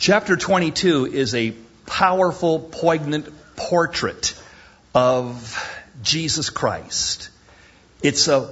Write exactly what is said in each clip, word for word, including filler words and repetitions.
Chapter twenty-two is a powerful, poignant portrait of Jesus Christ. It's a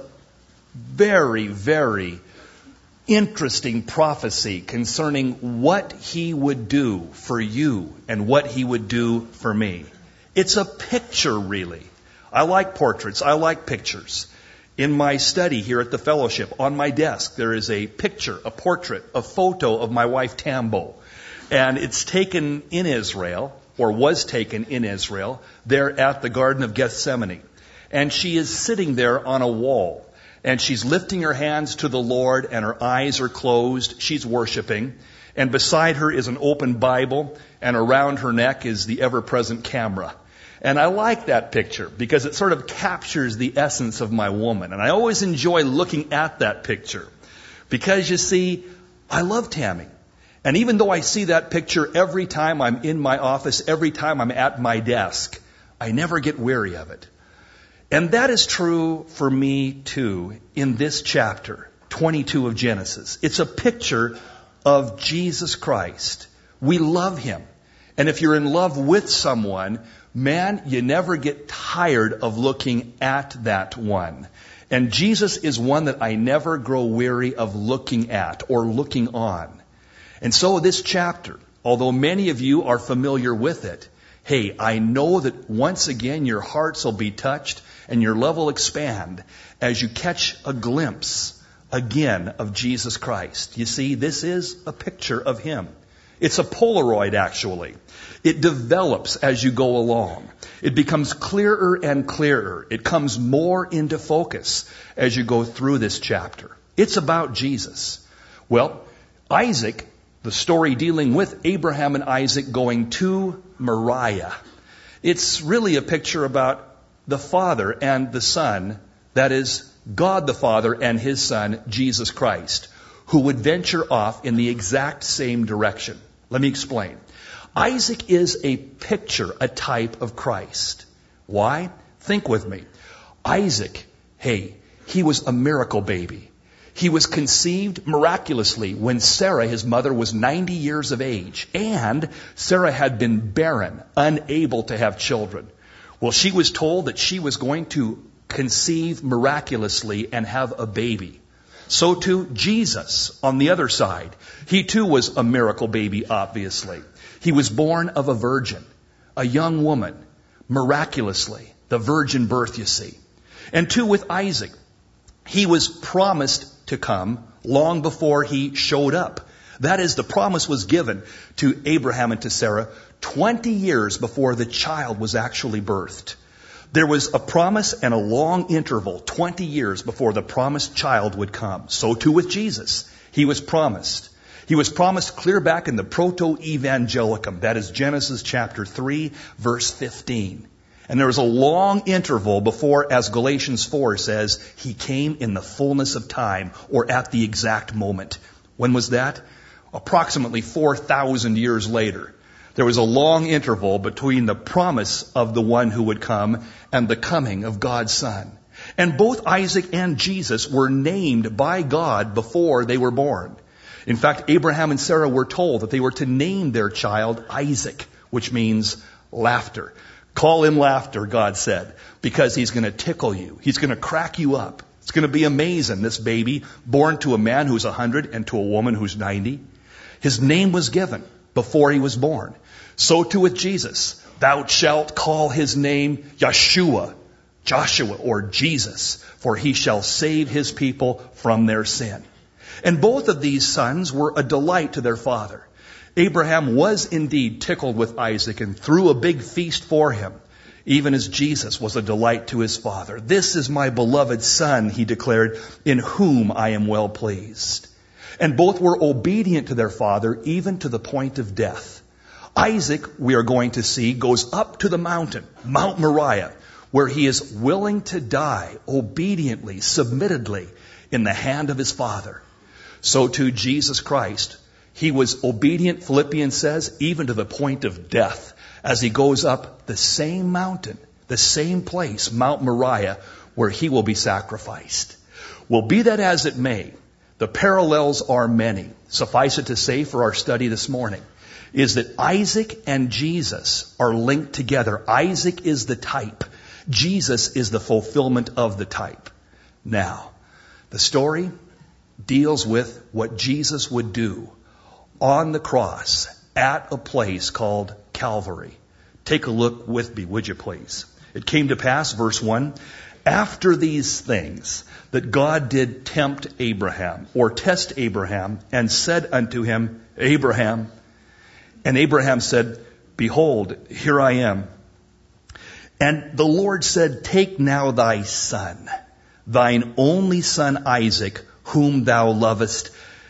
very, very interesting prophecy concerning what He would do for you and what He would do for me. It's a picture, really. I like portraits. I like pictures. In my study here at the fellowship, on my desk, there is a picture, a portrait, a photo of my wife Tambo. And it's taken in Israel, or was taken in Israel, there at the Garden of Gethsemane. And she is sitting there on a wall. And she's lifting her hands to the Lord, and her eyes are closed. She's worshiping. And beside her is an open Bible, and around her neck is the ever-present camera. And I like that picture because it sort of captures the essence of my woman. And I always enjoy looking at that picture because, you see, I love Tammy. And even though I see that picture every time I'm in my office, every time I'm at my desk, I never get weary of it. And that is true for me too in this chapter, twenty-two of Genesis. It's a picture of Jesus Christ. We love Him. And if you're in love with someone, man, you never get tired of looking at that one. And Jesus is one that I never grow weary of looking at or looking on. And so this chapter, although many of you are familiar with it, hey, I know that once again your hearts will be touched and your love will expand as you catch a glimpse again of Jesus Christ. You see, this is a picture of Him. It's a Polaroid, actually. It develops as you go along. It becomes clearer and clearer. It comes more into focus as you go through this chapter. It's about Jesus. Well, Isaac, the story dealing with Abraham and Isaac going to Moriah. It's really a picture about the Father and the Son, that is, God the Father and His Son, Jesus Christ, who would venture off in the exact same direction. Let me explain. Isaac is a picture, a type of Christ. Why? Think with me. Isaac, hey, he was a miracle baby. He was conceived miraculously when Sarah, his mother, was ninety years of age. And Sarah had been barren, unable to have children. Well, she was told that she was going to conceive miraculously and have a baby. So too, Jesus, on the other side. He too was a miracle baby, obviously. He was born of a virgin, a young woman, miraculously. The virgin birth, you see. And too with Isaac. He was promised to come long before he showed up. That is, the promise was given to Abraham and to Sarah twenty years before the child was actually birthed. There was a promise and a long interval, twenty years before the promised child would come. So too with Jesus. He was promised. He was promised clear back in the Proto-Evangelicum. That is Genesis chapter three, verse fifteen. And there was a long interval before, as Galatians four says, He came in the fullness of time, or at the exact moment. When was that? Approximately four thousand years later. There was a long interval between the promise of the one who would come and the coming of God's Son. And both Isaac and Jesus were named by God before they were born. In fact, Abraham and Sarah were told that they were to name their child Isaac, which means laughter. Call him laughter, God said, because he's going to tickle you. He's going to crack you up. It's going to be amazing, this baby, born to a man who's one hundred and to a woman who's ninety. His name was given before he was born. So too with Jesus. Thou shalt call his name Yeshua, Joshua, or Jesus, for he shall save his people from their sin. And both of these sons were a delight to their father. Abraham was indeed tickled with Isaac and threw a big feast for him, even as Jesus was a delight to his father. This is my beloved son, he declared, in whom I am well pleased. And both were obedient to their father, even to the point of death. Isaac, we are going to see, goes up to the mountain, Mount Moriah, where he is willing to die obediently, submittedly, in the hand of his father. So too Jesus Christ. He was obedient, Philippians says, even to the point of death, as he goes up the same mountain, the same place, Mount Moriah, where he will be sacrificed. Well, be that as it may, The parallels are many. Suffice it to say for our study this morning is that Isaac and Jesus are linked together. Isaac is the type. Jesus is the fulfillment of the type. Now, the story deals with what Jesus would do on the cross at a place called Calvary. Take a look with me, would you please? It came to pass, verse one, after these things that God did tempt Abraham, or test Abraham, and said unto him, Abraham. And Abraham said, Behold, here I am. And the Lord said, Take now thy son, thine only son Isaac, whom thou lovest,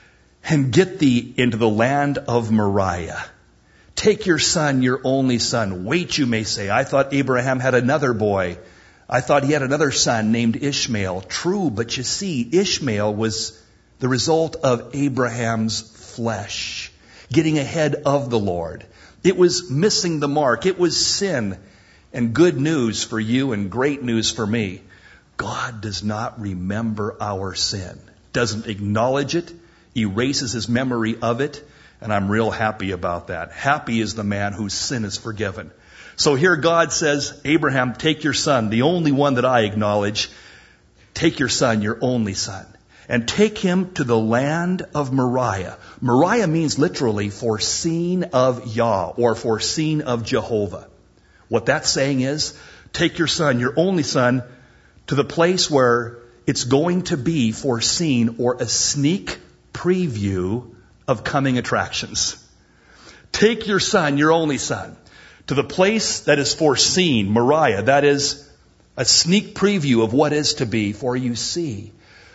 and get thee into the land of Moriah. Take your son, your only son. Wait, you may say. I thought Abraham had another boy. I thought he had another son named Ishmael. True, but you see, Ishmael was the result of Abraham's flesh, getting ahead of the Lord. It was missing the mark. It was sin. And good news for you and great news for me. God does not remember our sin, doesn't acknowledge it, erases his memory of it, and I'm real happy about that. Happy is the man whose sin is forgiven. So here God says, Abraham, take your son, the only one that I acknowledge, take your son, your only son, and take him to the land of Moriah. Moriah means literally foreseen of Yah, or foreseen of Jehovah. What that's saying is, take your son, your only son, to the place where it's going to be foreseen, or a sneak preview of coming attractions. Take your son, your only son, to the place that is foreseen, Moriah. That is a sneak preview of what is to be. For you see,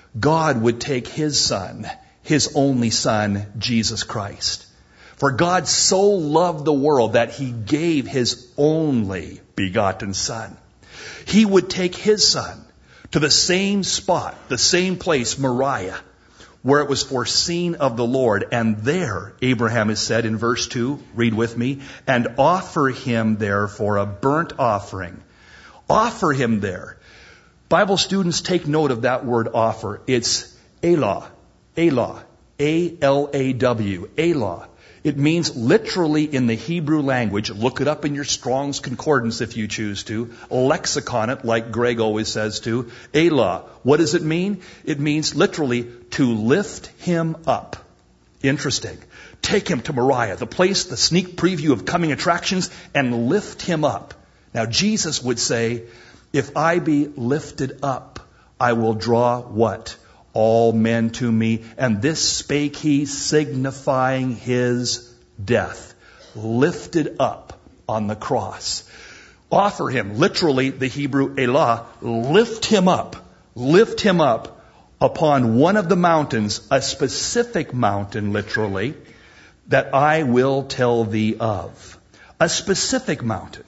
God would take his son, his only son, Jesus Christ. For God so loved the world that he gave his only begotten son. He would take his son to the same spot, the same place, Moriah, where it was foreseen of the Lord. And there, Abraham is said in verse two, read with me, and offer him there for a burnt offering. Offer him there. Bible students, take note of that word offer. It's elah, elah, A L A W, elah. It means literally in the Hebrew language, look it up in your Strong's Concordance if you choose to, lexicon it like Greg always says to, elah. What does it mean? It means literally to lift him up. Interesting. Take him to Moriah, the place, the sneak preview of coming attractions, and lift him up. Now Jesus would say, if I be lifted up, I will draw what? All men to me. And this spake he, signifying his death. Lifted up on the cross. Offer him, literally the Hebrew elah, lift him up. Lift him up upon one of the mountains, a specific mountain, literally, that I will tell thee of. A specific mountain.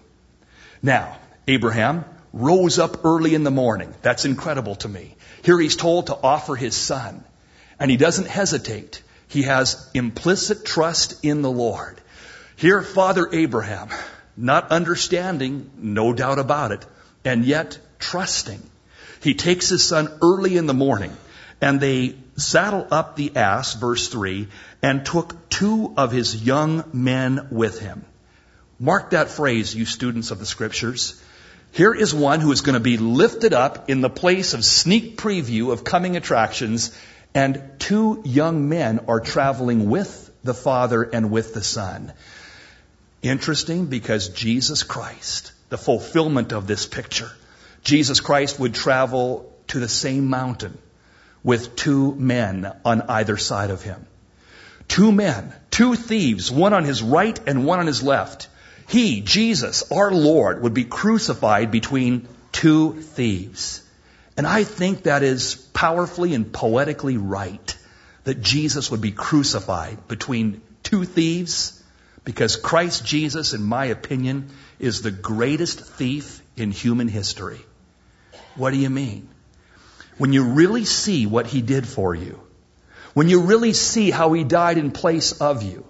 Now, Abraham rose up early in the morning. That's incredible to me. Here he's told to offer his son. And he doesn't hesitate. He has implicit trust in the Lord. Here, Father Abraham, not understanding, no doubt about it, and yet trusting. He takes his son early in the morning, and they saddle up the ass, verse three, and took two of his young men with him. Mark that phrase, you students of the Scriptures. Here is one who is going to be lifted up in the place of sneak preview of coming attractions, and two young men are traveling with the Father and with the Son. Interesting, because Jesus Christ, the fulfillment of this picture, Jesus Christ would travel to the same mountain with two men on either side of him. Two men, two thieves, one on his right and one on his left. He, Jesus, our Lord, would be crucified between two thieves. And I think that is powerfully and poetically right, that Jesus would be crucified between two thieves, because Christ Jesus, in my opinion, is the greatest thief in human history. What do you mean? When you really see what he did for you, when you really see how he died in place of you,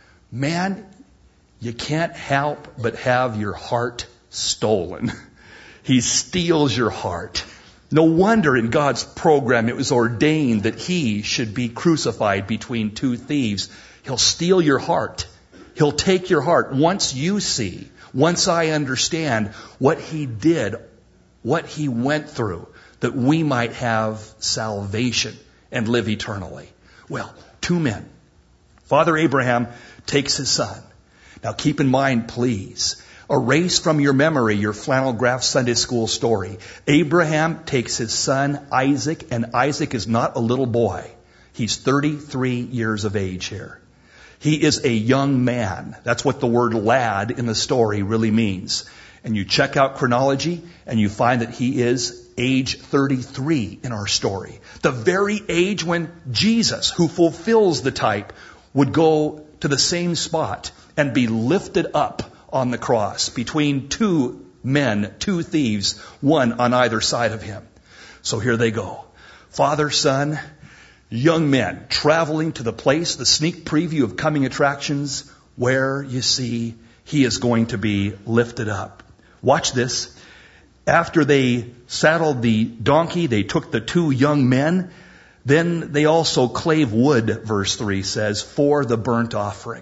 man, you can't help but have your heart stolen. He steals your heart. No wonder in God's program it was ordained that he should be crucified between two thieves. He'll steal your heart. He'll take your heart. Once you see, once I understand what he did, what he went through, that we might have salvation and live eternally. Well, two men. Father Abraham takes his son. Now keep in mind, please, erase from your memory your flannel graph Sunday school story. Abraham takes his son Isaac, and Isaac is not a little boy. He's thirty-three years of age here. He is a young man. That's what the word lad in the story really means. And you check out chronology, and you find that he is age thirty-three in our story. The very age when Jesus, who fulfills the type, would go to the same spot and be lifted up on the cross between two men, two thieves, one on either side of him. So here they go. Father, son, young men traveling to the place, the sneak preview of coming attractions, where you see he is going to be lifted up. Watch this. After they saddled the donkey, they took the two young men. Then they also clave wood, verse three says, for the burnt offering.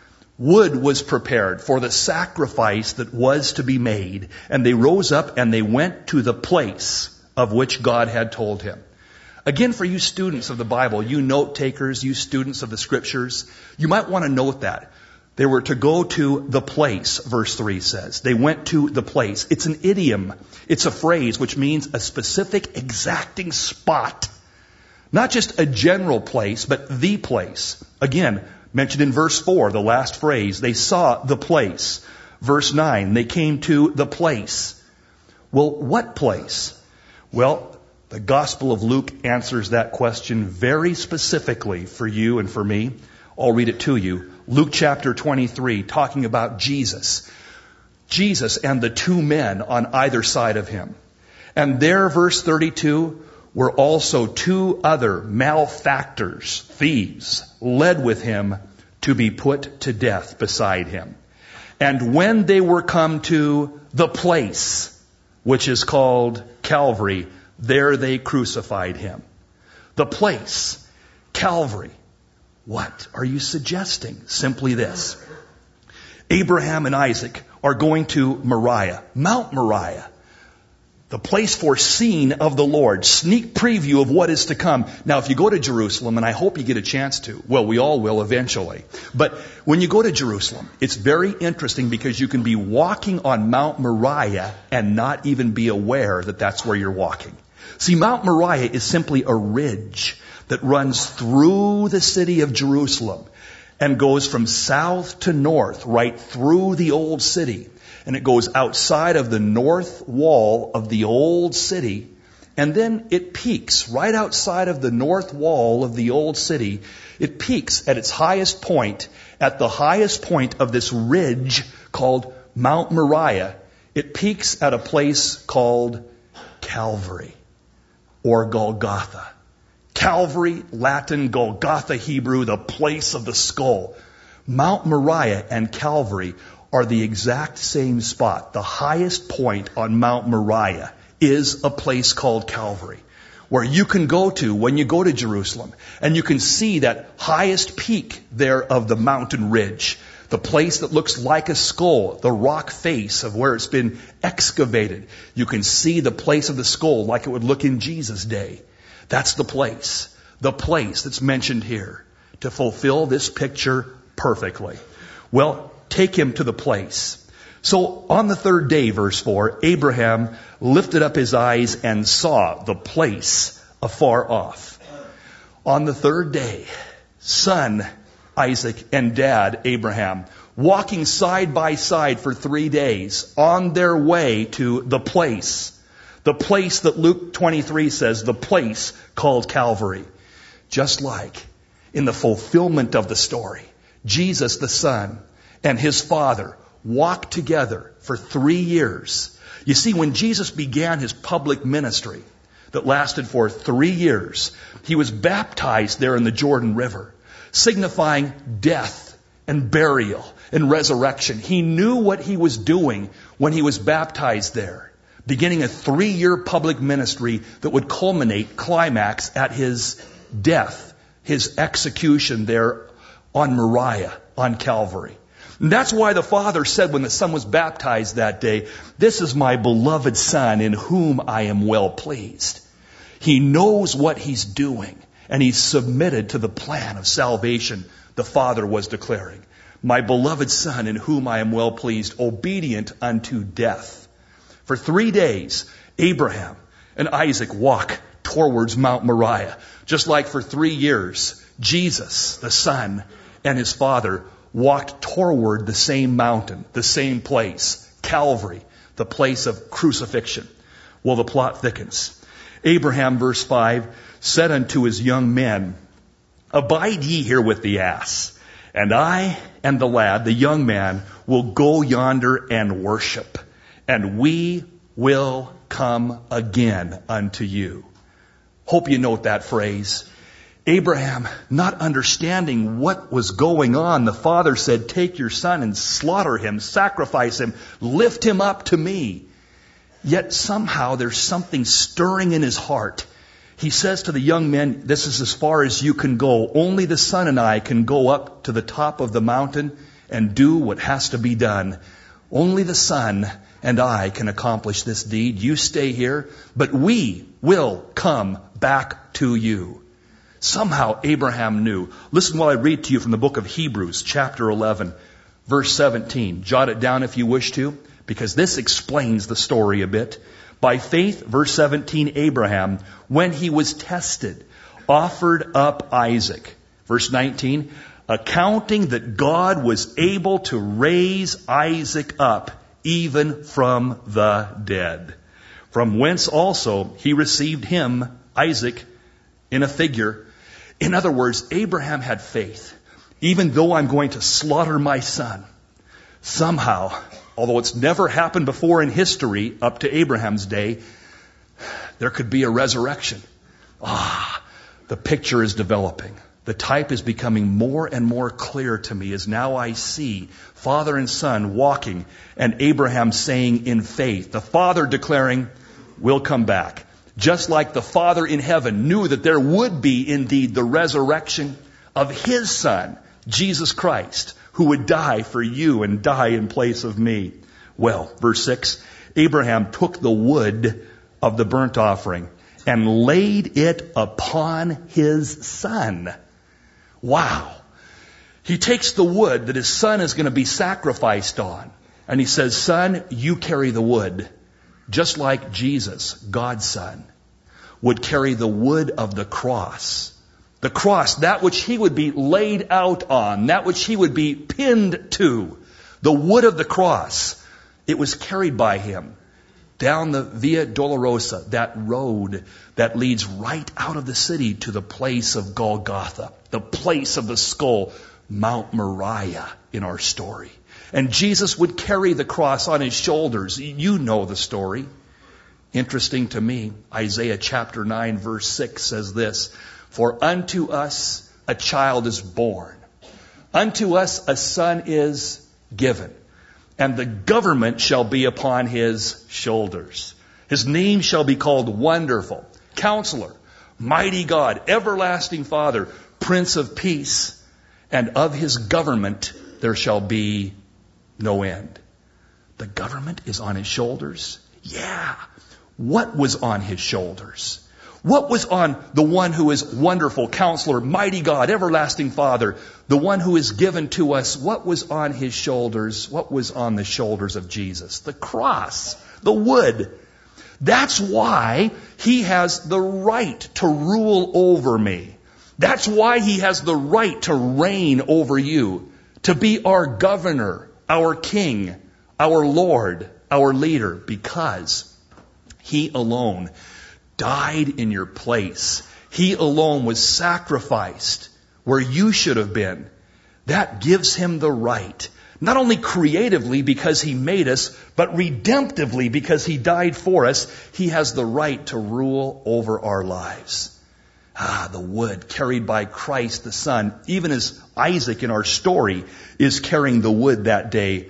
Wood was prepared for the sacrifice that was to be made. And they rose up and they went to the place of which God had told him. Again, for you students of the Bible, you note takers, you students of the scriptures, you might want to note that. They were to go to the place, verse three says. They went to the place. It's an idiom. It's a phrase which means a specific, exacting spot. Not just a general place, but the place. Again, mentioned in verse four, the last phrase, they saw the place. Verse nine, they came to the place. Well, what place? Well, the Gospel of Luke answers that question very specifically for you and for me. I'll read it to you. Luke chapter twenty-three, talking about Jesus. Jesus and the two men on either side of him. And there, verse thirty-two, were also two other malefactors, thieves, led with him to be put to death beside him. And when they were come to the place, which is called Calvary, there they crucified him. The place, Calvary. What are you suggesting? Simply this. Abraham and Isaac are going to Moriah, Mount Moriah, the place foreseen of the Lord, sneak preview of what is to come. Now, if you go to Jerusalem, and I hope you get a chance to, well, we all will eventually, but when you go to Jerusalem, it's very interesting because you can be walking on Mount Moriah and not even be aware that that's where you're walking. See, Mount Moriah is simply a ridge that runs through the city of Jerusalem and goes from south to north, right through the old city. And it goes outside of the north wall of the old city. And then it peaks right outside of the north wall of the old city. It peaks at its highest point, at the highest point of this ridge called Mount Moriah. It peaks at a place called Calvary or Golgotha. Calvary, Latin, Golgotha, Hebrew, the place of the skull. Mount Moriah and Calvary are the exact same spot. The highest point on Mount Moriah is a place called Calvary, where you can go to when you go to Jerusalem, and you can see that highest peak there of the mountain ridge, the place that looks like a skull, the rock face of where it's been excavated. You can see the place of the skull like it would look in Jesus' day. That's the place, the place that's mentioned here to fulfill this picture perfectly. Well, take him to the place. So on the third day, verse four, Abraham lifted up his eyes and saw the place afar off. On the third day, son Isaac and dad Abraham, walking side by side for three days on their way to the place. The place that Luke twenty-three says, the place called Calvary. Just like in the fulfillment of the story, Jesus the Son and his Father walked together for three years. You see, when Jesus began his public ministry that lasted for three years, he was baptized there in the Jordan River, signifying death and burial and resurrection. He knew what he was doing when he was baptized there. beginning a three-year public ministry that would culminate, climax at his death, his execution there on Moriah, on Calvary. And that's why the Father said when the Son was baptized that day, "This is my beloved Son in whom I am well pleased." He knows what he's doing, and he's submitted to the plan of salvation the Father was declaring. "My beloved Son in whom I am well pleased, obedient unto death." For three days, Abraham and Isaac walk towards Mount Moriah, just like for three years, Jesus, the Son, and his Father walked toward the same mountain, the same place, Calvary, the place of crucifixion. Well, the plot thickens. Abraham, verse five, said unto his young men, "Abide ye here with the ass, and I and the lad, the young man, will go yonder and worship, and we will come again unto you." Hope you note that phrase. Abraham, not understanding what was going on, the Father said, "Take your son and slaughter him, sacrifice him, lift him up to me." Yet somehow there's something stirring in his heart. He says to the young men, "This is as far as you can go. Only the Son and I can go up to the top of the mountain and do what has to be done. Only the Son and I can accomplish this deed. You stay here, but we will come back to you." Somehow Abraham knew. Listen while I read to you from the book of Hebrews, chapter eleven, verse seventeen. Jot it down if you wish to, because this explains the story a bit. By faith, verse seventeen, Abraham, when he was tested, offered up Isaac. Verse nineteen, accounting that God was able to raise Isaac up even from the dead, from whence also he received him, Isaac, in a figure. In other words, Abraham had faith. Even though I'm going to slaughter my son, somehow, although it's never happened before in history up to Abraham's day, there could be a resurrection. Ah, the picture is developing. The type is becoming more and more clear to me as now I see Father and Son walking and Abraham saying in faith, the Father declaring, "We'll come back." Just like the Father in heaven knew that there would be indeed the resurrection of his Son, Jesus Christ, who would die for you and die in place of me. Well, verse six, Abraham took the wood of the burnt offering and laid it upon his son. Wow. He takes the wood that his son is going to be sacrificed on, and he says, "Son, you carry the wood." Just like Jesus, God's Son, would carry the wood of the cross. The cross, that which he would be laid out on, that which he would be pinned to. The wood of the cross, it was carried by him down the Via Dolorosa, that road that leads right out of the city to the place of Golgotha, the place of the skull, Mount Moriah in our story. And Jesus would carry the cross on his shoulders. You know the story. Interesting to me, Isaiah chapter nine verse six says this, "For unto us a child is born, unto us a son is given, and the government shall be upon his shoulders. His name shall be called Wonderful, Counselor, Mighty God, Everlasting Father, Prince of Peace, and of his government there shall be no end." The government is on his shoulders? Yeah. What was on his shoulders? What was on the one who is Wonderful, Counselor, Mighty God, Everlasting Father, the one who is given to us? What was on his shoulders? What was on the shoulders of Jesus? The cross, the wood. That's why he has the right to rule over me. That's why he has the right to reign over you, to be our governor, our king, our Lord, our leader, because he alone died in your place. He alone was sacrificed where you should have been. That gives him the right, not only creatively because he made us, but redemptively because he died for us. He has the right to rule over our lives. Ah, the wood carried by Christ the Son, even as Isaac in our story is carrying the wood that day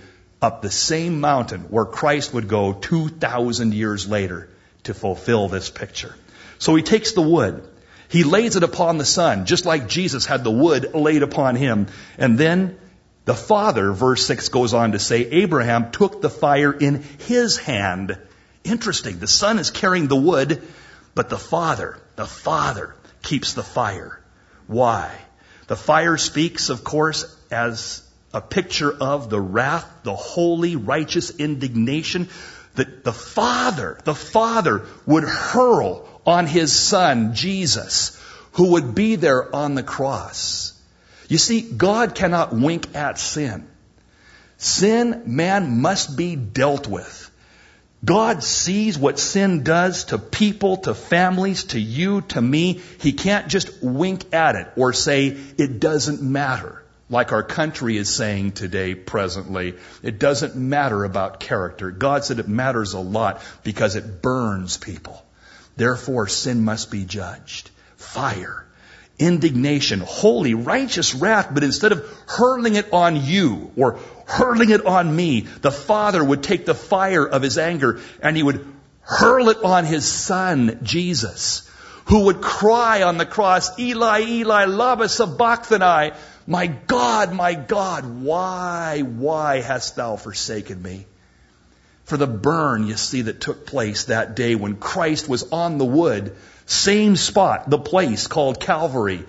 up the same mountain where Christ would go two thousand years later to fulfill this picture. So he takes the wood. He lays it upon the Son, just like Jesus had the wood laid upon him. And then the Father, verse six goes on to say, Abraham took the fire in his hand. Interesting. The Son is carrying the wood, but the Father, the Father keeps the fire. Why? The fire speaks, of course, as a picture of the wrath, the holy, righteous indignation that the Father, the Father would hurl on his Son, Jesus, who would be there on the cross. You see, God cannot wink at sin. Sin, man, must be dealt with. God sees what sin does to people, to families, to you, to me. He can't just wink at it or say it doesn't matter. Like our country is saying today, presently, it doesn't matter about character. God said it matters a lot because it burns people. Therefore, sin must be judged. Fire, indignation, holy, righteous wrath, but instead of hurling it on you or hurling it on me, the Father would take the fire of his anger and he would hurl it on his Son, Jesus, who would cry on the cross, Eli, Eli, lama sabachthani, my God, my God, why, why hast thou forsaken me? For the burn, you see, that took place that day when Christ was on the wood, same spot, the place called Calvary,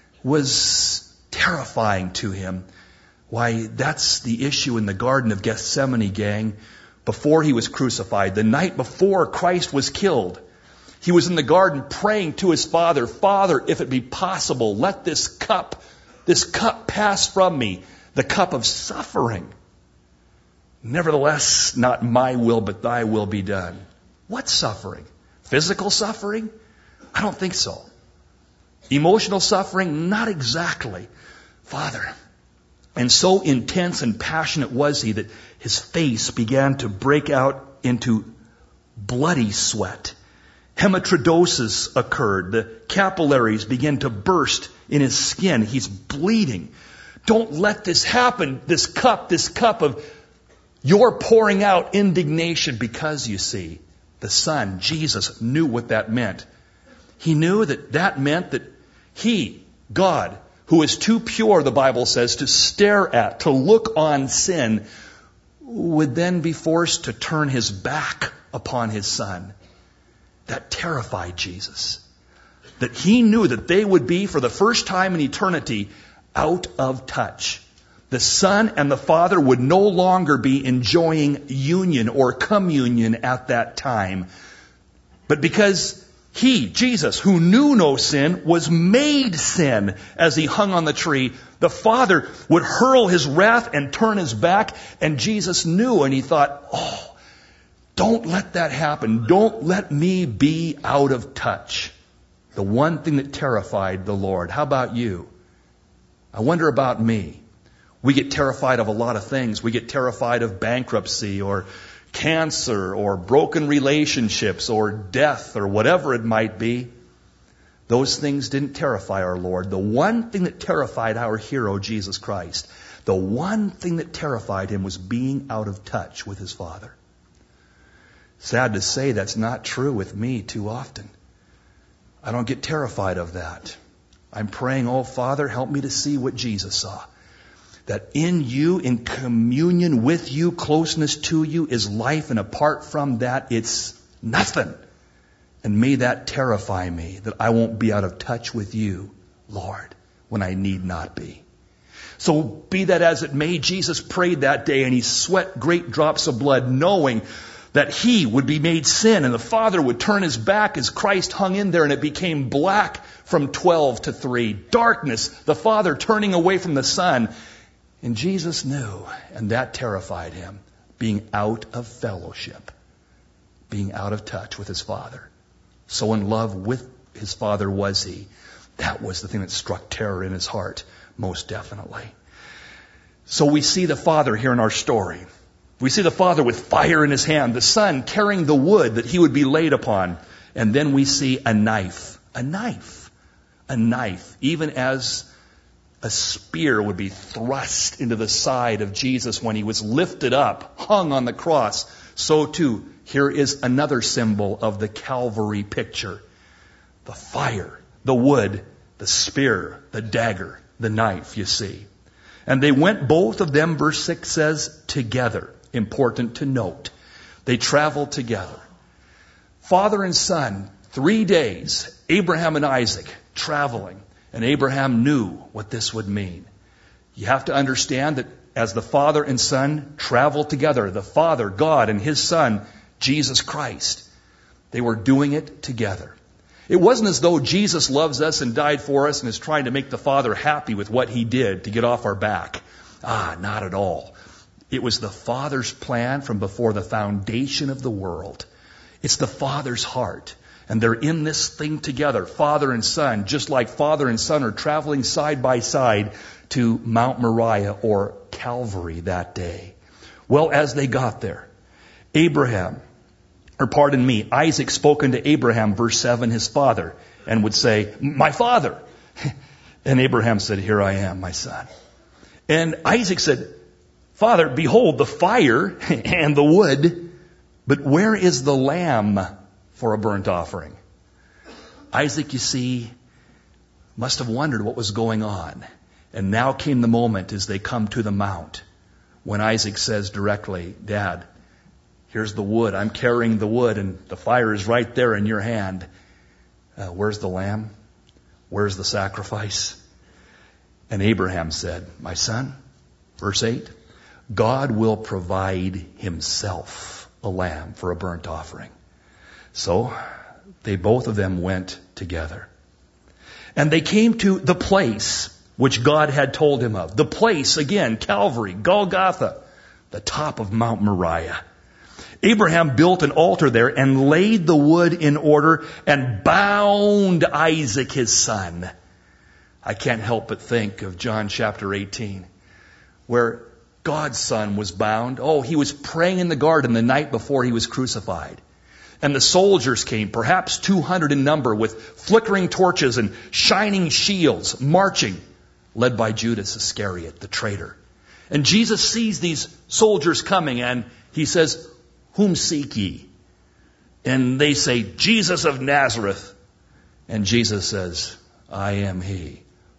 was terrifying to him. Why, that's the issue in the Garden of Gethsemane, gang. Before he was crucified, the night before Christ was killed, he was in the garden praying to his Father, Father, if it be possible, let this cup, this cup pass from me, the cup of suffering. Nevertheless, not my will, but thy will be done. What suffering? Physical suffering? I don't think so. Emotional suffering? Not exactly. Father. And so intense and passionate was he that his face began to break out into bloody sweat. Hematidrosis occurred. The capillaries began to burst in his skin. He's bleeding. Don't let this happen. This cup, this cup of your pouring out indignation, because you see, the Son, Jesus, knew what that meant. He knew that that meant that he, God, who is too pure, the Bible says, to stare at, to look on sin, would then be forced to turn his back upon his Son. That terrified Jesus. That he knew that they would be, for the first time in eternity, out of touch. The Son and the Father would no longer be enjoying union or communion at that time. But because he, Jesus, who knew no sin, was made sin as he hung on the tree, the Father would hurl his wrath and turn his back, and Jesus knew, and he thought, oh, don't let that happen. Don't let me be out of touch. The one thing that terrified the Lord. How about you? I wonder about me. We get terrified of a lot of things. We get terrified of bankruptcy or cancer or broken relationships or death or whatever it might be. Those things didn't terrify our Lord. The one thing that terrified our hero, Jesus Christ, the one thing that terrified him was being out of touch with his Father. Sad to say, that's not true with me too often. I don't get terrified of that. I'm praying, oh Father, help me to see what Jesus saw. That in you, in communion with you, closeness to you is life, and apart from that, it's nothing. And may that terrify me, that I won't be out of touch with you, Lord, when I need not be. So be that as it may, Jesus prayed that day, and he sweat great drops of blood, knowing that he would be made sin, and the Father would turn his back as Christ hung in there, and it became black from twelve to three. Darkness, the Father turning away from the Son. And Jesus knew, and that terrified him, being out of fellowship, being out of touch with his Father. So in love with his Father was he. That was the thing that struck terror in his heart, most definitely. So we see the Father here in our story. We see the Father with fire in his hand, the Son carrying the wood that he would be laid upon. And then we see a knife, a knife, a knife, even as a spear would be thrust into the side of Jesus when he was lifted up, hung on the cross, so too, here is another symbol of the Calvary picture. The fire, the wood, the spear, the dagger, the knife, you see. And they went, both of them, verse six says, together. Important to note. They traveled together. Father and son, three days, Abraham and Isaac traveling. And Abraham knew what this would mean. You have to understand that as the father and son traveled together, the Father, God, and his Son, Jesus Christ, they were doing it together. It wasn't as though Jesus loves us and died for us and is trying to make the Father happy with what he did to get off our back. Ah, not at all. It was the Father's plan from before the foundation of the world. It's the Father's heart. And they're in this thing together, Father and Son, just like Father and Son are traveling side by side to Mount Moriah or Calvary that day. Well, as they got there, Abraham, or pardon me, Isaac spoke unto Abraham, verse seven, his father, and would say, my father. And Abraham said, here I am, my son. And Isaac said, Father, behold the fire and the wood, but where is the lamb for a burnt offering? Isaac, you see, must have wondered what was going on. And now came the moment as they come to the mount when Isaac says directly, Dad, here's the wood. I'm carrying the wood and the fire is right there in your hand. Uh, where's the lamb? Where's the sacrifice? And Abraham said, my son, verse eight, God will provide himself a lamb for a burnt offering. So they both of them went together. And they came to the place which God had told him of. The place, again, Calvary, Golgotha, the top of Mount Moriah. Abraham built an altar there and laid the wood in order and bound Isaac his son. I can't help but think of John chapter eighteen, where God's son was bound. Oh, he was praying in the garden the night before he was crucified. And the soldiers came, perhaps two hundred in number, with flickering torches and shining shields, marching, led by Judas Iscariot, the traitor. And Jesus sees these soldiers coming and he says, whom seek ye? And they say, Jesus of Nazareth. And Jesus says, I am he.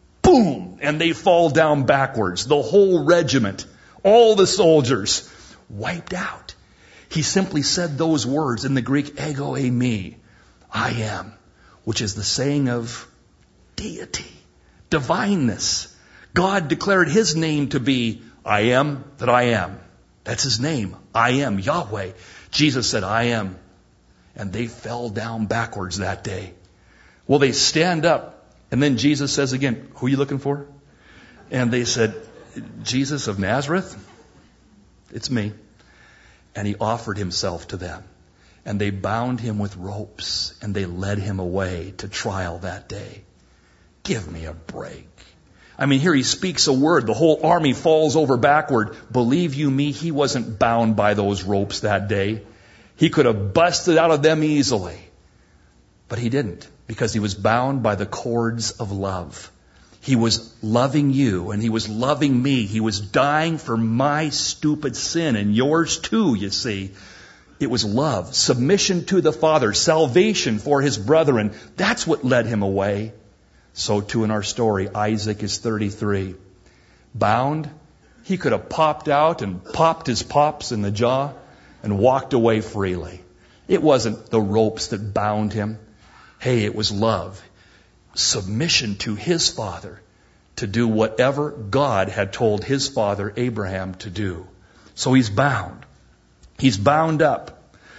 Boom! And they fall down backwards. The whole regiment, all the soldiers, wiped out. He simply said those words in the Greek, ego eimi, I am, which is the saying of deity, divineness. God declared his name to be, I am that I am. That's his name. I am Yahweh. Jesus said, I am. And they fell down backwards that day. Well, they stand up. And then Jesus says again, who are you looking for? And they said, Jesus of Nazareth? It's me. And he offered himself to them. And they bound him with ropes. And they led him away to trial that day. Give me a break. I mean, here he speaks a word. The whole army falls over backward. Believe you me, he wasn't bound by those ropes that day. He could have busted out of them easily. But he didn't, because he was bound by the cords of love. He was loving you and he was loving me. He was dying for my stupid sin and yours too, you see. It was love, submission to the Father, salvation for his brethren. That's what led him away. So too in our story, Isaac is thirty-three. Bound, he could have popped out and popped his pops in the jaw and walked away freely. It wasn't the ropes that bound him. Hey, it was love. Submission to his father to do whatever God had told his father Abraham to do. So he's bound. He's bound up.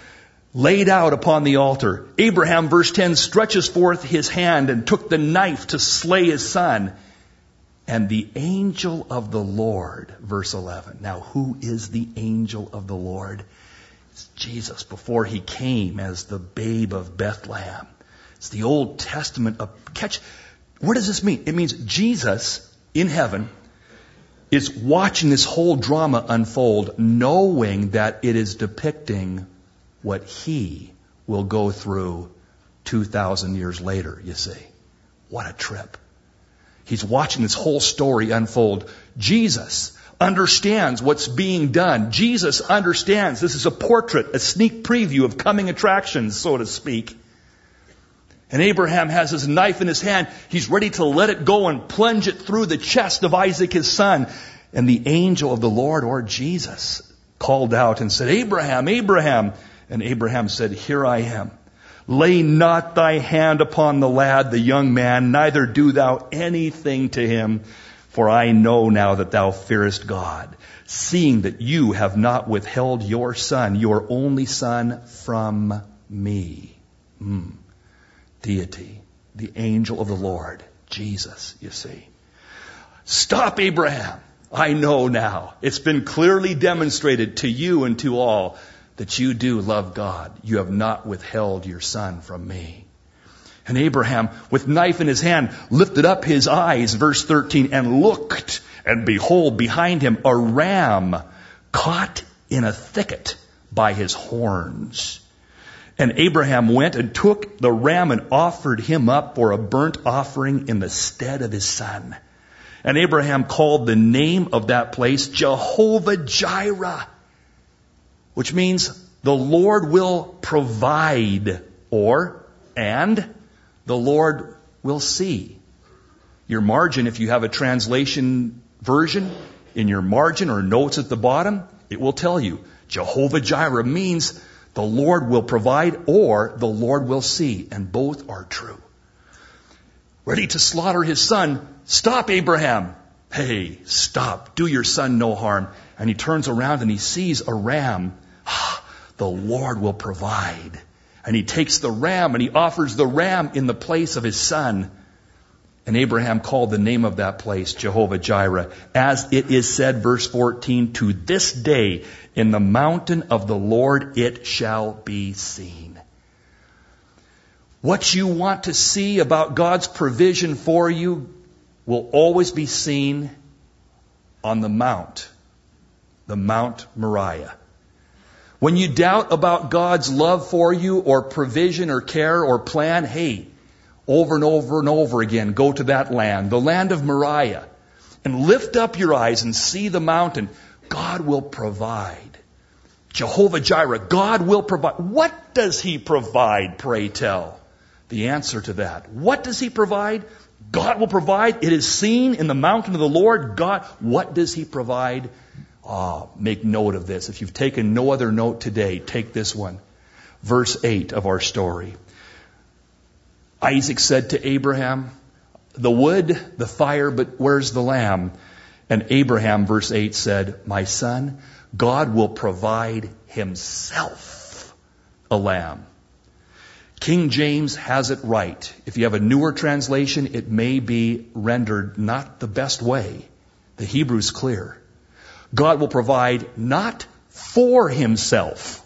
Laid out upon the altar. Abraham, verse ten, stretches forth his hand and took the knife to slay his son. And the angel of the Lord, verse eleven. Now, who is the angel of the Lord? It's Jesus before he came as the babe of Bethlehem. It's the Old Testament. Of, catch, what does this mean? It means Jesus in heaven is watching this whole drama unfold, knowing that it is depicting what he will go through two thousand years later, you see. What a trip. He's watching this whole story unfold. Jesus understands what's being done. Jesus understands this is a portrait, a sneak preview of coming attractions, so to speak. And Abraham has his knife in his hand. He's ready to let it go and plunge it through the chest of Isaac, his son. And the angel of the Lord, or Jesus, called out and said, Abraham, Abraham. And Abraham said, Here I am. Lay not thy hand upon the lad, the young man, neither do thou anything to him. For I know now that thou fearest God, seeing that you have not withheld your son, your only son, from me. Mm. Deity, the angel of the Lord, Jesus, you see. Stop, Abraham. I know now. It's been clearly demonstrated to you and to all that you do love God. You have not withheld your son from me. And Abraham, with knife in his hand, lifted up his eyes, verse thirteen, and looked, and behold, behind him a ram caught in a thicket by his horns. And Abraham went and took the ram and offered him up for a burnt offering in the stead of his son. And Abraham called the name of that place Jehovah-Jireh, which means the Lord will provide, or, and the Lord will see. Your margin, if you have a translation version, in your margin or notes at the bottom, it will tell you Jehovah-Jireh means the Lord will provide or the Lord will see. And both are true. Ready to slaughter his son. Stop, Abraham. Hey, stop. Do your son no harm. And he turns around and he sees a ram. The Lord will provide. And he takes the ram and he offers the ram in the place of his son. And Abraham called the name of that place Jehovah-Jireh. As it is said, verse fourteen, to this day in the mountain of the Lord it shall be seen. What you want to see about God's provision for you will always be seen on the mount, the Mount Moriah. When you doubt about God's love for you or provision or care or plan, hey, over and over and over again, go to that land, the land of Moriah, and lift up your eyes and see the mountain. God will provide. Jehovah-Jireh, God will provide. What does He provide, pray tell? The answer to that. What does He provide? God will provide. It is seen in the mountain of the Lord. God, what does He provide? Oh, make note of this. If you've taken no other note today, take this one. Verse eight of our story. Isaac said to Abraham, the wood, the fire, but where's the lamb? And Abraham, verse eight, said, my son, God will provide Himself a lamb. King James has it right. If you have a newer translation, it may be rendered not the best way. The Hebrew's clear. God will provide not for Himself.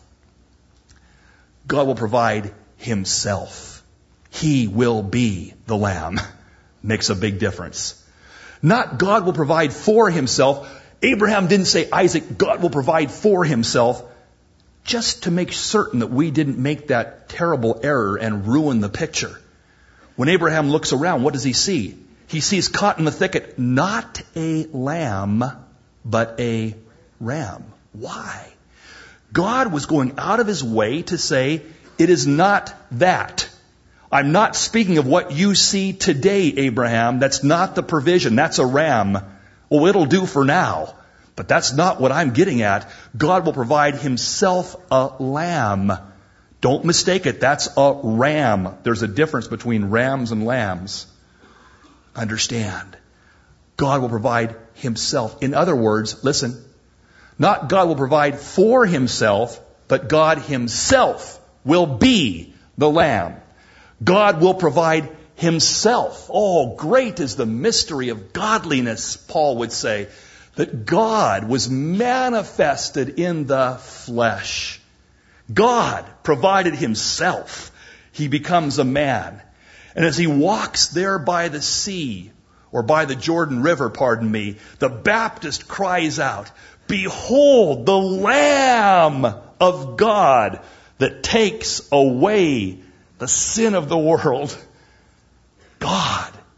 God will provide Himself. He will be the lamb. Makes a big difference. Not God will provide for Himself. Abraham didn't say, Isaac, God will provide for Himself. Just to make certain that we didn't make that terrible error and ruin the picture. When Abraham looks around, what does he see? He sees caught in the thicket, not a lamb, but a ram. Why? God was going out of His way to say, it is not that. I'm not speaking of what you see today, Abraham. That's not the provision. That's a ram. Well, it'll do for now. But that's not what I'm getting at. God will provide Himself a lamb. Don't mistake it. That's a ram. There's a difference between rams and lambs. Understand. God will provide Himself. In other words, listen, not God will provide for Himself, but God Himself will be the lamb. God will provide Himself. Oh, great is the mystery of godliness, Paul would say. That God was manifested in the flesh. God provided Himself. He becomes a man. And as He walks there by the sea, or by the Jordan River, pardon me, the Baptist cries out, behold the Lamb of God that takes away the sin of the world. God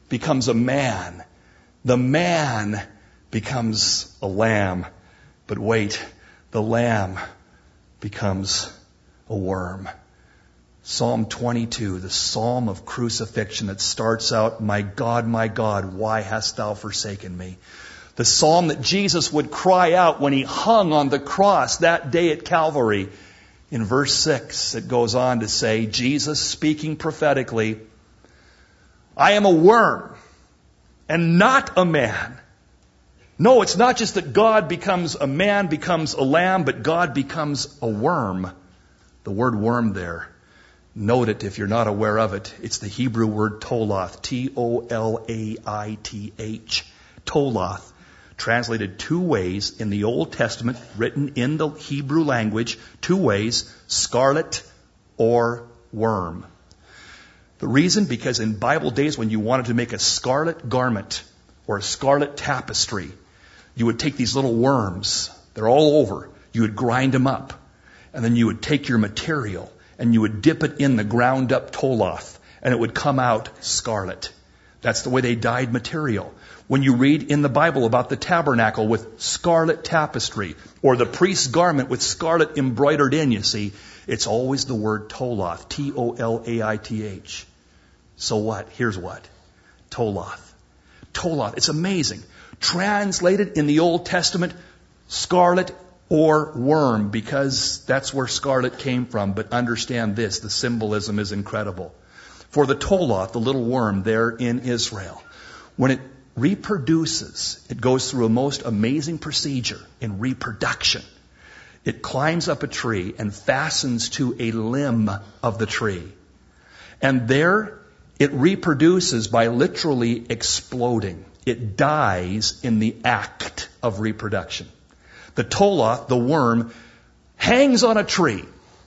becomes a man. The man becomes a lamb. But wait, the lamb becomes a worm. Psalm twenty-two, the psalm of crucifixion that starts out, "My God, my God, why hast thou forsaken me?" The psalm that Jesus would cry out when he hung on the cross that day at Calvary. In verse six, it goes on to say, Jesus speaking prophetically, "I am a worm and not a man." No, it's not just that God becomes a man, becomes a lamb, but God becomes a worm. The word worm there, note it if you're not aware of it. It's the Hebrew word tolath, T O L A I T H. Tolath, translated two ways in the Old Testament, written in the Hebrew language, two ways, scarlet or worm. The reason, because in Bible days when you wanted to make a scarlet garment or a scarlet tapestry, you would take these little worms, they're all over, you would grind them up, and then you would take your material and you would dip it in the ground up tolath, and it would come out scarlet. That's the way they dyed material. When you read in the Bible about the tabernacle with scarlet tapestry, or the priest's garment with scarlet embroidered in, you see, it's always the word tolath, T O L A I T H. So what? Here's what. Tolath. Tolath. It's amazing. Translated in the Old Testament, scarlet or worm, because that's where scarlet came from. But understand this, the symbolism is incredible. For the tolath, the little worm there in Israel, when it reproduces, it goes through a most amazing procedure in reproduction. It climbs up a tree and fastens to a limb of the tree. And there it reproduces by literally exploding. It dies in the act of reproduction. The tolath, the worm, hangs on a tree,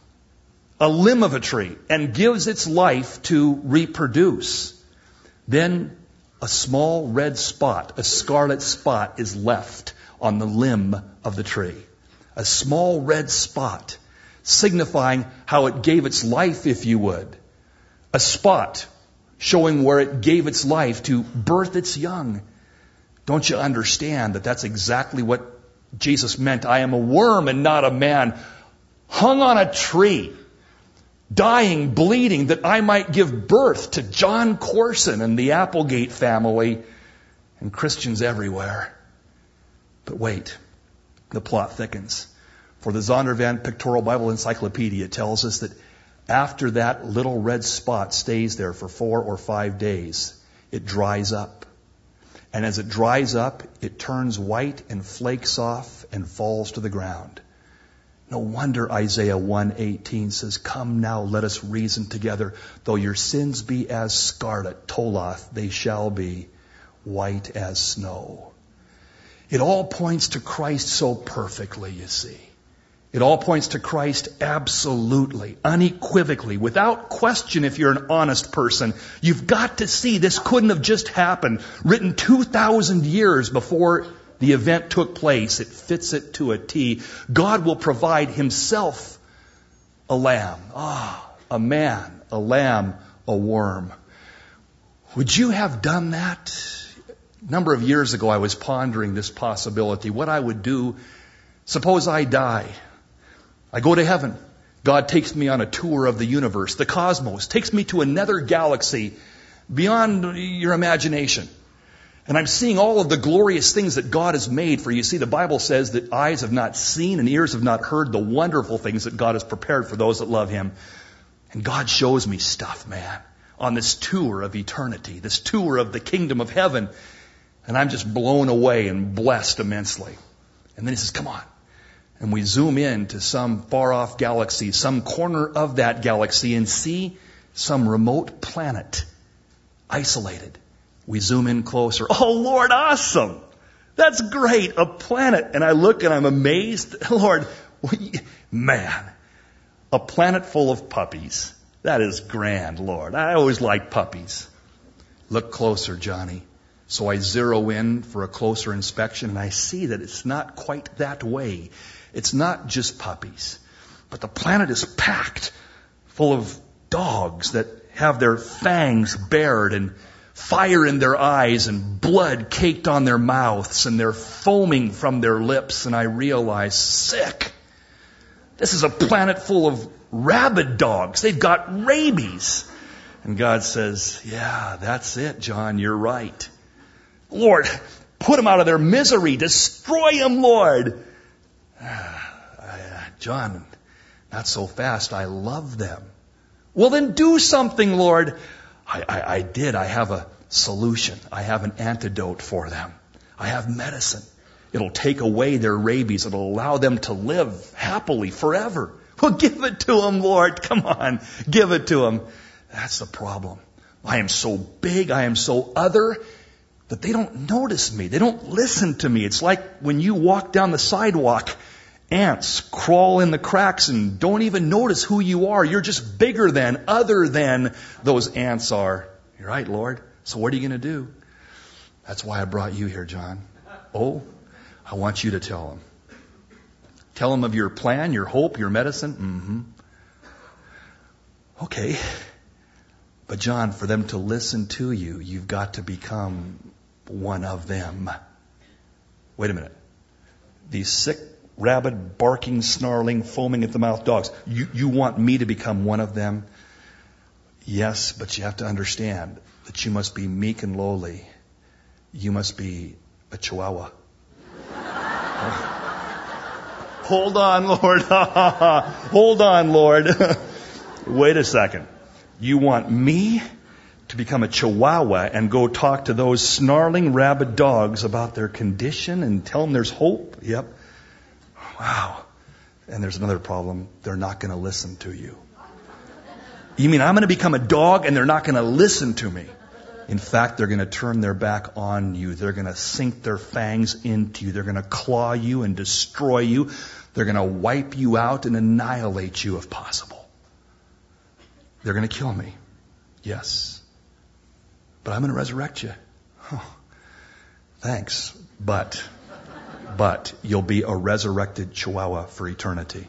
a limb of a tree, and gives its life to reproduce. Then a small red spot, a scarlet spot, is left on the limb of the tree. A small red spot, signifying how it gave its life, if you would. A spot showing where it gave its life to birth its young. Don't you understand that that's exactly what Jesus meant? I am a worm and not a man, hung on a tree, dying, bleeding, that I might give birth to John Corson and the Applegate family and Christians everywhere. But wait, the plot thickens. For the Zondervan Pictorial Bible Encyclopedia tells us that after that little red spot stays there for four or five days, it dries up. And as it dries up, it turns white and flakes off and falls to the ground. No wonder Isaiah one eighteen says, "Come now, let us reason together. Though your sins be as scarlet, tolath, they shall be white as snow." It all points to Christ so perfectly, you see. It all points to Christ absolutely, unequivocally, without question. If you're an honest person, you've got to see this couldn't have just happened. Written two thousand years before the event took place. It fits it to a T. God will provide himself a lamb. Ah, a man, a lamb, a worm. Would you have done that? A number of years ago, I was pondering this possibility. What I would do, suppose I die. I go to heaven. God takes me on a tour of the universe, the cosmos, takes me to another galaxy beyond your imagination. And I'm seeing all of the glorious things that God has made. For you see, the Bible says that eyes have not seen and ears have not heard the wonderful things that God has prepared for those that love him. And God shows me stuff, man, on this tour of eternity, this tour of the kingdom of heaven. And I'm just blown away and blessed immensely. And then he says, "Come on." And we zoom in to some far-off galaxy, some corner of that galaxy, and see some remote planet, isolated. We zoom in closer. "Oh, Lord, awesome! That's great, a planet." And I look and I'm amazed. Lord, man, a planet full of puppies. That is grand, Lord. I always liked puppies. Look closer, Johnny. So I zero in for a closer inspection, and I see that it's not quite that way. It's not just puppies, but the planet is packed full of dogs that have their fangs bared and fire in their eyes and blood caked on their mouths, and they're foaming from their lips. And I realize, sick. This is a planet full of rabid dogs. They've got rabies. And God says, yeah, that's it, John. You're right. Lord, put them out of their misery. Destroy them, Lord. John, not so fast. I love them. Well, then do something, Lord. I, I, I did. I have a solution. I have an antidote for them. I have medicine. It'll take away their rabies. It'll allow them to live happily forever. Well, give it to them, Lord. Come on. Give it to them. That's the problem. I am so big. I am so other that they don't notice me. They don't listen to me. It's like when you walk down the sidewalk, ants crawl in the cracks and don't even notice who you are. You're just bigger than, other than those ants are. You're right, Lord. So what are you going to do? That's why I brought you here, John. Oh, I want you to tell them. Tell them of your plan, your hope, your medicine. Mm-hmm. Okay. But John, for them to listen to you, you've got to become one of them. Wait a minute. These sick, rabid, barking, snarling, foaming at the mouth dogs. You, you want me to become one of them? Yes, but you have to understand that you must be meek and lowly. You must be a chihuahua. Hold on, Lord. Hold on, Lord. Wait a second. You want me to become a chihuahua and go talk to those snarling, rabid dogs about their condition and tell them there's hope? Yep. Wow. And there's another problem. They're not going to listen to you. You mean I'm going to become a dog and they're not going to listen to me? In fact, they're going to turn their back on you. They're going to sink their fangs into you. They're going to claw you and destroy you. They're going to wipe you out and annihilate you if possible. They're going to kill me. Yes. But I'm going to resurrect you. Oh, thanks. But, but you'll be a resurrected chihuahua for eternity.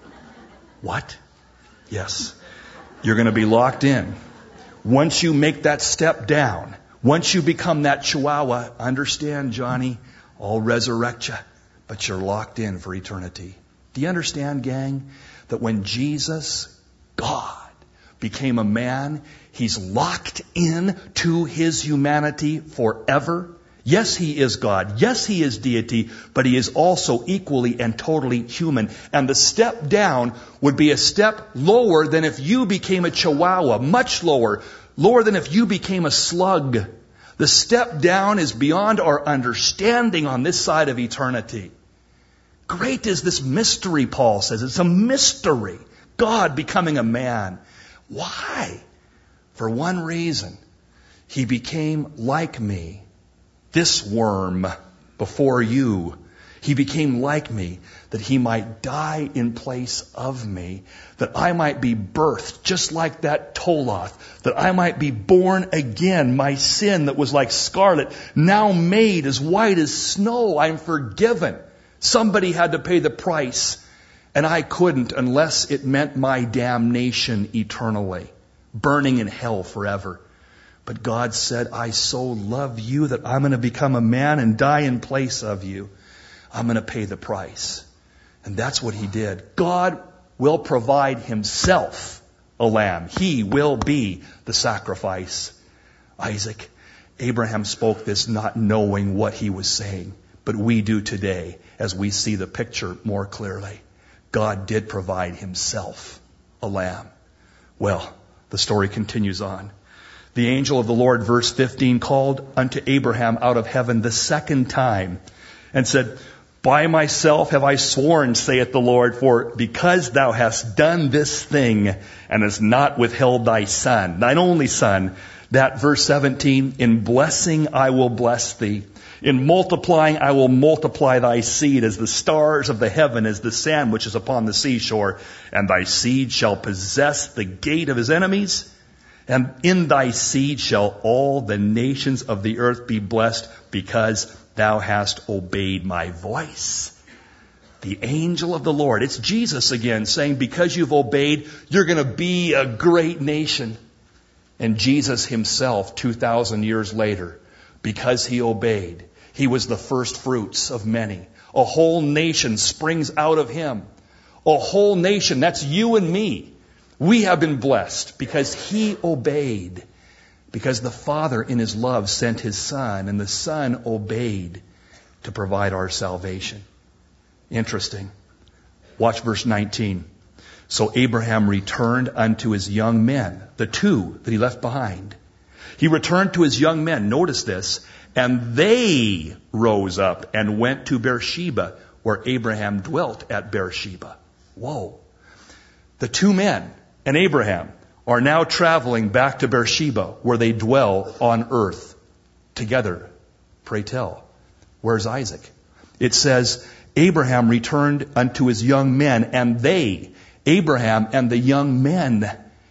What? Yes. You're going to be locked in. Once you make that step down, once you become that chihuahua, understand, Johnny, I'll resurrect you, but you're locked in for eternity. Do you understand, gang, that when Jesus, God, became a man, he's locked in to his humanity forever? Yes, he is God. Yes, he is deity, but he is also equally and totally human. And the step down would be a step lower than if you became a chihuahua, much lower, lower than if you became a slug. The step down is beyond our understanding on this side of eternity. Great is this mystery, Paul says. It's a mystery. God becoming a man. Why? For one reason. He became like me. This worm before you. He became like me that he might die in place of me, that I might be birthed just like that Toloth, that I might be born again. My sin that was like scarlet, now made as white as snow. I'm forgiven. Somebody had to pay the price, and I couldn't unless it meant my damnation eternally, burning in hell forever. But God said, I so love you that I'm going to become a man and die in place of you. I'm going to pay the price. And that's what he did. God will provide himself a lamb. He will be the sacrifice. Isaac, Abraham spoke this not knowing what he was saying. But we do today as we see the picture more clearly. God did provide himself a lamb. Well, the story continues on. The angel of the Lord, verse fifteen, called unto Abraham out of heaven the second time and said, By myself have I sworn, saith the Lord, for because thou hast done this thing and hast not withheld thy son, thine only son, that verse seventeen, in blessing I will bless thee. In multiplying I will multiply thy seed as the stars of the heaven, as the sand which is upon the seashore. And thy seed shall possess the gate of his enemies. And in thy seed shall all the nations of the earth be blessed, because thou hast obeyed my voice. The angel of the Lord. It's Jesus again saying, because you've obeyed, you're going to be a great nation. And Jesus himself, two thousand years later, because he obeyed, he was the first fruits of many. A whole nation springs out of him. A whole nation, that's you and me. We have been blessed because he obeyed. Because the Father in his love sent his Son, and the Son obeyed to provide our salvation. Interesting. Watch verse nineteen. So Abraham returned unto his young men, the two that he left behind. He returned to his young men, notice this, and they rose up and went to Beersheba, where Abraham dwelt at Beersheba. Whoa. The two men and Abraham are now traveling back to Beersheba, where they dwell on earth together. Pray tell, where's Isaac? It says, Abraham returned unto his young men, and they, Abraham and the young men,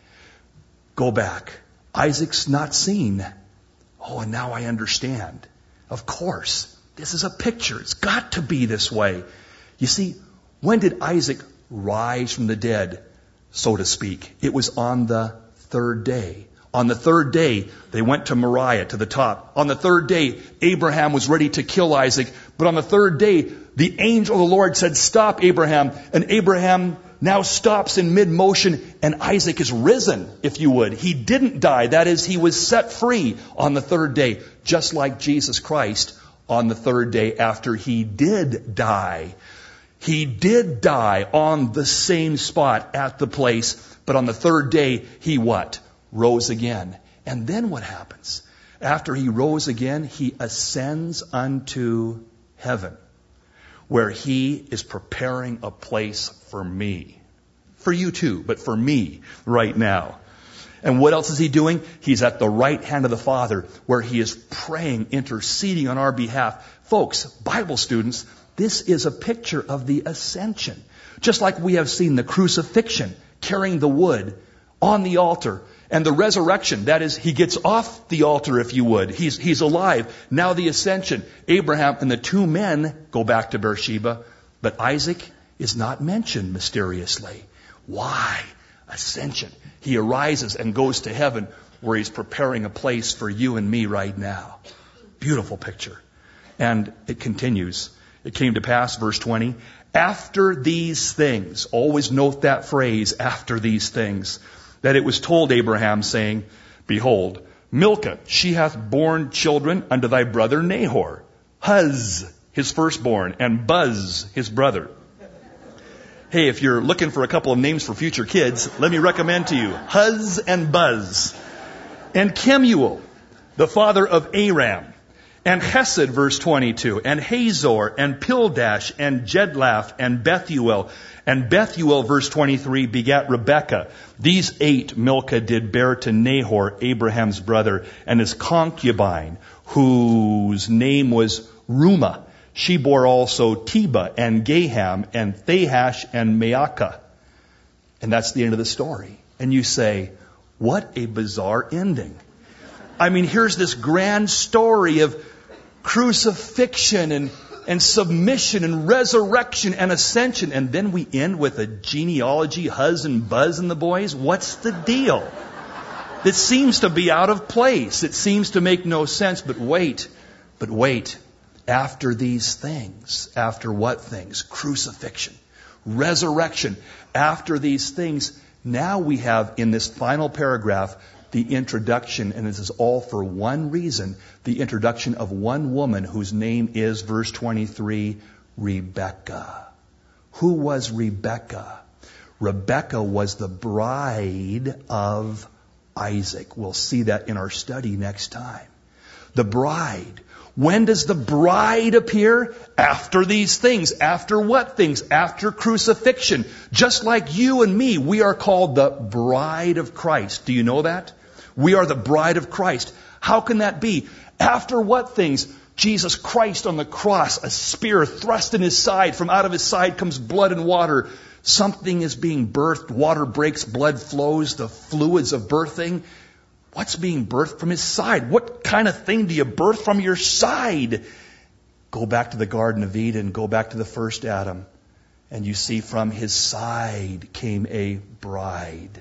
go back. Isaac's not seen. Oh, and now I understand. Of course, this is a picture. It's got to be this way. You see, when did Isaac rise from the dead, so to speak? It was on the third day. On the third day, they went to Moriah, to the top. On the third day, Abraham was ready to kill Isaac. But on the third day, the angel of the Lord said, stop, Abraham. And Abraham now stops in mid-motion, and Isaac is risen, if you would. He didn't die. That is, he was set free on the third day, just like Jesus Christ on the third day after he did die. He did die on the same spot at the place, but on the third day, he what? Rose again. And then what happens? After he rose again, he ascends unto heaven, where he is preparing a place for me. For you too, but for me right now. And what else is he doing? He's at the right hand of the Father, where he is praying, interceding on our behalf. Folks, Bible students, this is a picture of the ascension. Just like we have seen the crucifixion, carrying the wood on the altar, and the resurrection, that is, he gets off the altar, if you would. He's, he's alive. Now the ascension. Abraham and the two men go back to Beersheba, but Isaac is not mentioned mysteriously. Why? Ascension. He arises and goes to heaven, where he's preparing a place for you and me right now. Beautiful picture. And it continues. It came to pass, verse twenty, after these things, always note that phrase, after these things, that it was told Abraham, saying, behold, Milcah, she hath borne children unto thy brother Nahor, Huz, his firstborn, and Buz, his brother. Hey, if you're looking for a couple of names for future kids, let me recommend to you Huz and Buz. And Kemuel, the father of Aram, and Hesed, verse twenty-two, and Hazor, and Pildash, and Jedlaph, and Bethuel. And Bethuel, verse twenty-three, begat Rebekah. These eight Milcah did bear to Nahor, Abraham's brother, and his concubine, whose name was Rumah. She bore also Teba, and Gaham, and Thahash, and Maacah. And that's the end of the story. And you say, what a bizarre ending. I mean, here's this grand story of crucifixion and, and submission and resurrection and ascension. And then we end with a genealogy, Huz and Buz and the boys. What's the deal? It seems to be out of place. It seems to make no sense. But wait, but wait. After these things, after what things? Crucifixion, resurrection. After these things, now we have in this final paragraph the introduction, and this is all for one reason, the introduction of one woman whose name is, verse twenty-three, Rebekah. Who was Rebekah? Rebekah was the bride of Isaac. We'll see that in our study next time. The bride. When does the bride appear? After these things. After what things? After crucifixion. Just like you and me, we are called the bride of Christ. Do you know that? We are the bride of Christ. How can that be? After what things? Jesus Christ on the cross, a spear thrust in his side. From out of his side comes blood and water. Something is being birthed. Water breaks, blood flows, the fluids of birthing. What's being birthed from his side? What kind of thing do you birth from your side? Go back to the Garden of Eden. Go back to the first Adam. And you see from his side came a bride.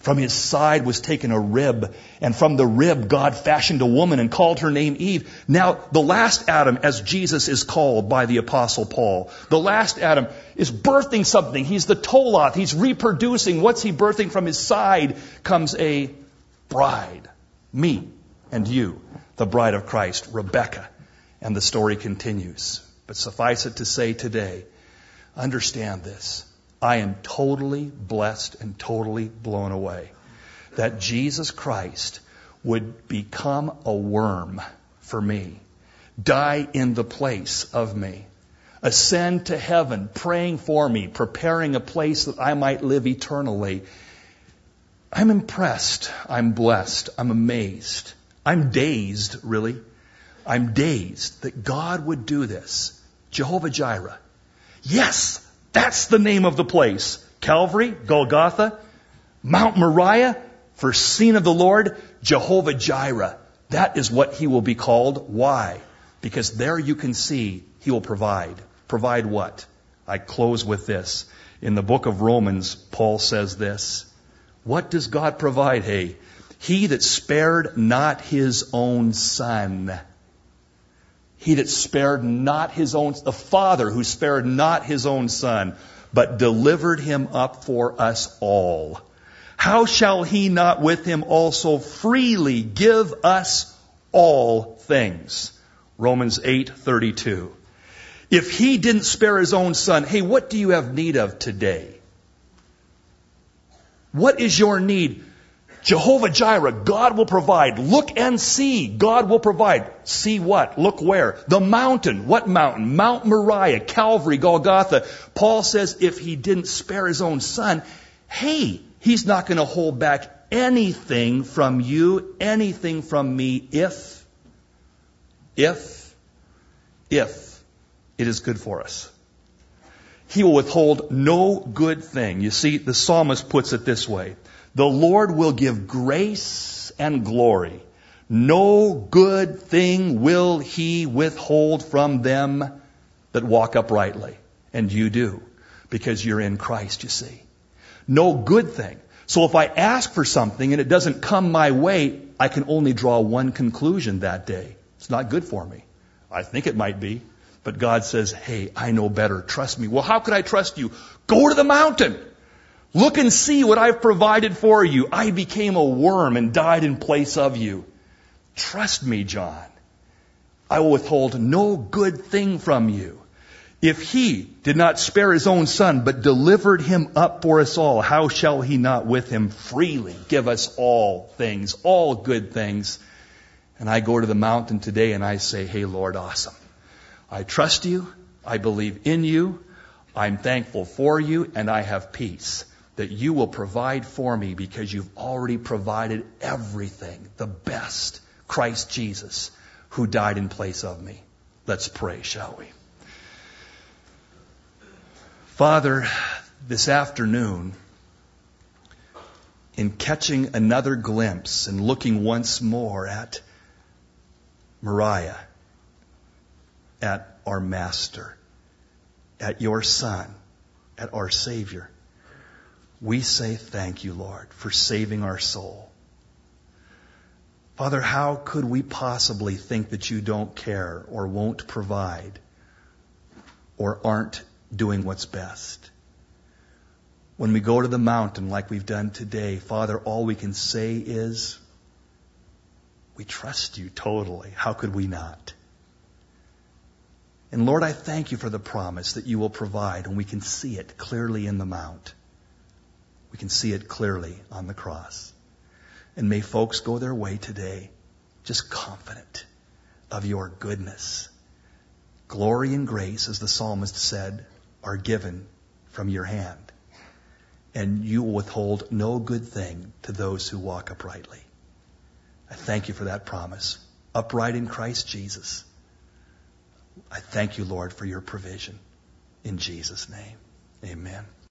From his side was taken a rib, and from the rib God fashioned a woman and called her name Eve. Now, the last Adam, as Jesus is called by the Apostle Paul, the last Adam is birthing something. He's the Toloth. He's reproducing. What's he birthing? From his side comes a bride. Me and you, the bride of Christ, Rebecca. And the story continues. But suffice it to say today, understand this. I am totally blessed and totally blown away that Jesus Christ would become a worm for me, die in the place of me, ascend to heaven, praying for me, preparing a place that I might live eternally. I'm impressed. I'm blessed. I'm amazed. I'm dazed, really. I'm dazed that God would do this. Jehovah Jireh. Yes! That's the name of the place. Calvary, Golgotha, Mount Moriah, first seen of the Lord, Jehovah Jireh. That is what he will be called. Why? Because there you can see he will provide. Provide what? I close with this. In the book of Romans, Paul says this. What does God provide? Hey, he that spared not his own son. He that spared not his own, the Father who spared not his own Son, but delivered him up for us all. How shall he not with him also freely give us all things? Romans eight thirty-two. If he didn't spare his own Son, hey, what do you have need of today? What is your need? Jehovah Jireh, God will provide. Look and see, God will provide. See what? Look where? The mountain. What mountain? Mount Moriah, Calvary, Golgotha. Paul says if he didn't spare his own son, hey, he's not going to hold back anything from you, anything from me if, if, if it is good for us. He will withhold no good thing. You see, the psalmist puts it this way. The Lord will give grace and glory. No good thing will he withhold from them that walk uprightly. And you do, because you're in Christ, you see. No good thing. So if I ask for something and it doesn't come my way, I can only draw one conclusion that day. It's not good for me. I think it might be. But God says, hey, I know better. Trust me. Well, how could I trust you? Go to the mountain. Look and see what I've provided for you. I became a worm and died in place of you. Trust me, John. I will withhold no good thing from you. If he did not spare his own son, but delivered him up for us all, how shall he not with him freely give us all things, all good things? And I go to the mountain today and I say, hey, Lord, awesome. I trust you. I believe in you. I'm thankful for you, and I have peace that you will provide for me because you've already provided everything, the best, Christ Jesus, who died in place of me. Let's pray, shall we? Father, this afternoon, in catching another glimpse and looking once more at Moriah, at our Master, at your Son, at our Savior, we say thank you, Lord, for saving our soul. Father, how could we possibly think that you don't care or won't provide or aren't doing what's best? When we go to the mountain like we've done today, Father, all we can say is, we trust you totally. How could we not? And Lord, I thank you for the promise that you will provide, and we can see it clearly in the mount. We can see it clearly on the cross. And may folks go their way today just confident of your goodness. Glory and grace, as the psalmist said, are given from your hand. And you will withhold no good thing to those who walk uprightly. I thank you for that promise. Upright in Christ Jesus. I thank you, Lord, for your provision. In Jesus' name, amen.